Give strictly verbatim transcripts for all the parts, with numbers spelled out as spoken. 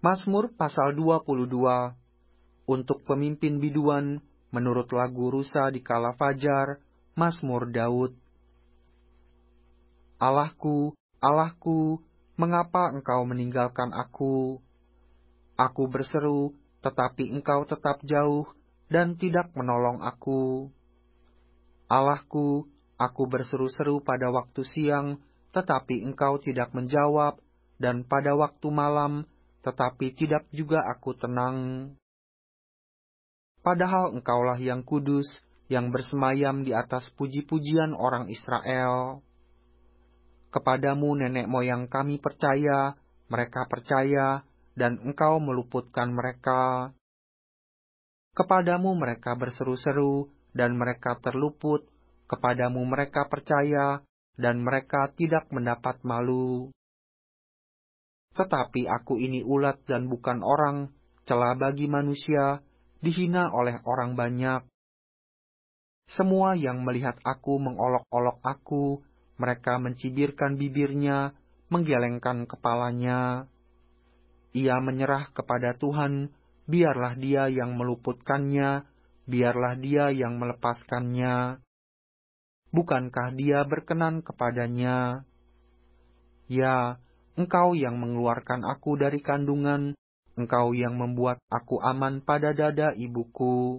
Mazmur pasal dua puluh dua. Untuk pemimpin biduan, menurut lagu Rusa di kala fajar, Mazmur Daud. Allahku, Allahku, mengapa engkau meninggalkan aku? Aku berseru, tetapi engkau tetap jauh dan tidak menolong aku. Allahku, aku berseru-seru pada waktu siang, tetapi engkau tidak menjawab, dan pada waktu malam, tetapi tidak juga aku tenang. Padahal engkaulah yang kudus, yang bersemayam di atas puji-pujian orang Israel. Kepadamu nenek moyang kami percaya, mereka percaya, dan engkau meluputkan mereka. Kepadamu mereka berseru-seru, dan mereka terluput. Kepadamu mereka percaya, dan mereka tidak mendapat malu. Tetapi aku ini ulat dan bukan orang, cela bagi manusia, dihina oleh orang banyak. Semua yang melihat aku mengolok-olok aku, mereka mencibirkan bibirnya, menggelengkan kepalanya. Ia menyerah kepada Tuhan, biarlah Dia yang meluputkannya, biarlah Dia yang melepaskannya. Bukankah Dia berkenan kepadanya? Ya, Engkau yang mengeluarkan aku dari kandungan, Engkau yang membuat aku aman pada dada ibuku.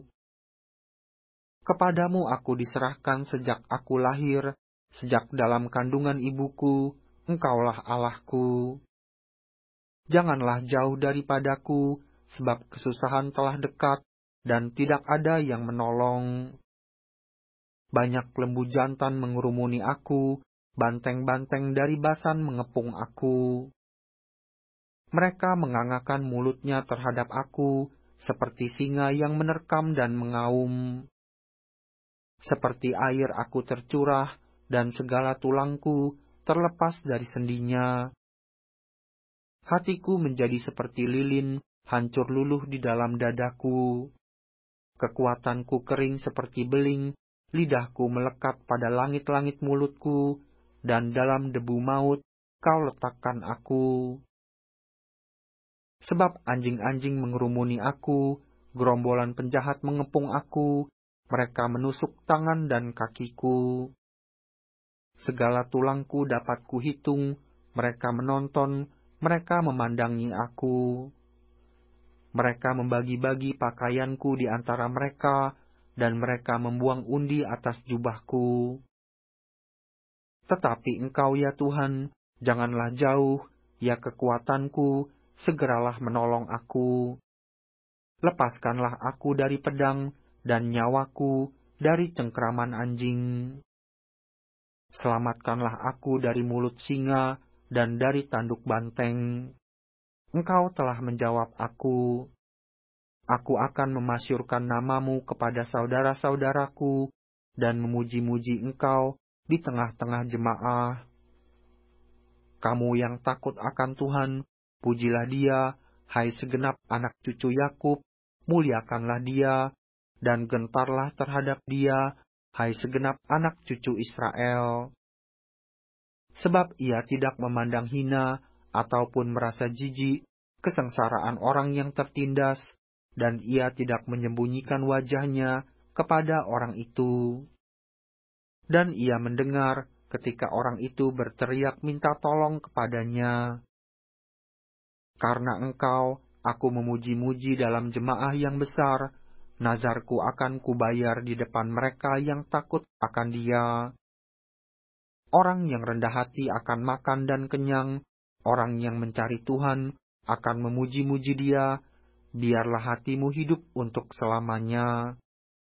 Kepadamu aku diserahkan sejak aku lahir, sejak dalam kandungan ibuku, Engkaulah Allahku. Janganlah jauh daripadaku, sebab kesusahan telah dekat, dan tidak ada yang menolong. Banyak lembu jantan mengurumuni aku, banteng-banteng dari Basan mengepung aku. Mereka mengangakkan mulutnya terhadap aku, seperti singa yang menerkam dan mengaum. Seperti air aku tercurah, dan segala tulangku terlepas dari sendinya. Hatiku menjadi seperti lilin, hancur luluh di dalam dadaku. Kekuatanku kering seperti beling, lidahku melekat pada langit-langit mulutku, dan dalam debu maut kau letakkan aku. Sebab anjing-anjing mengerumuni aku, gerombolan penjahat mengepung aku, mereka menusuk tangan dan kakiku. Segala tulangku dapat kuhitung, mereka menonton, mereka memandangi aku. Mereka membagi-bagi pakaianku di antara mereka, dan mereka membuang undi atas jubahku. Tetapi Engkau ya Tuhan, janganlah jauh, ya kekuatanku, segeralah menolong aku. Lepaskanlah aku dari pedang, dan nyawaku dari cengkraman anjing. Selamatkanlah aku dari mulut singa, dan dari tanduk banteng. Engkau telah menjawab aku. Aku akan memasyurkan namamu kepada saudara-saudaraku, dan memuji-muji Engkau di tengah-tengah jemaah. Kamu yang takut akan Tuhan, pujilah Dia, hai segenap anak cucu Yakub, muliakanlah Dia, dan gentarlah terhadap Dia, hai segenap anak cucu Israel. Sebab Ia tidak memandang hina, ataupun merasa jijik, kesengsaraan orang yang tertindas, dan Ia tidak menyembunyikan wajahnya kepada orang itu. Dan Ia mendengar ketika orang itu berteriak minta tolong kepadanya. Karena Engkau, aku memuji-muji dalam jemaah yang besar, nazarku akan kubayar di depan mereka yang takut akan Dia. Orang yang rendah hati akan makan dan kenyang, orang yang mencari Tuhan akan memuji-muji Dia, biarlah hatimu hidup untuk selamanya.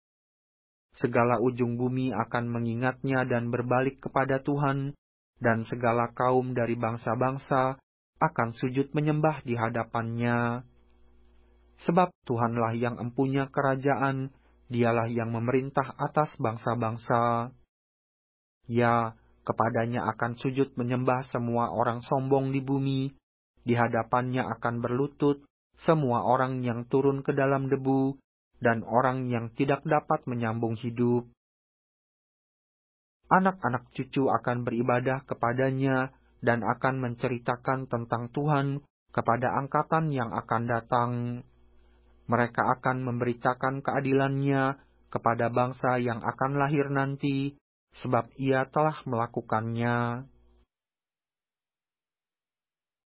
Segala ujung bumi akan mengingatnya dan berbalik kepada Tuhan, dan segala kaum dari bangsa-bangsa akan sujud menyembah di hadapannya. Sebab Tuhanlah yang empunya kerajaan, Dialah yang memerintah atas bangsa-bangsa. Ya, kepadanya akan sujud menyembah semua orang sombong di bumi, di hadapannya akan berlutut semua orang yang turun ke dalam debu, dan orang yang tidak dapat menyambung hidup. Anak-anak cucu akan beribadah kepadanya, dan akan menceritakan tentang Tuhan kepada angkatan yang akan datang. Mereka akan memberitakan keadilan-Nya kepada bangsa yang akan lahir nanti, sebab Ia telah melakukannya.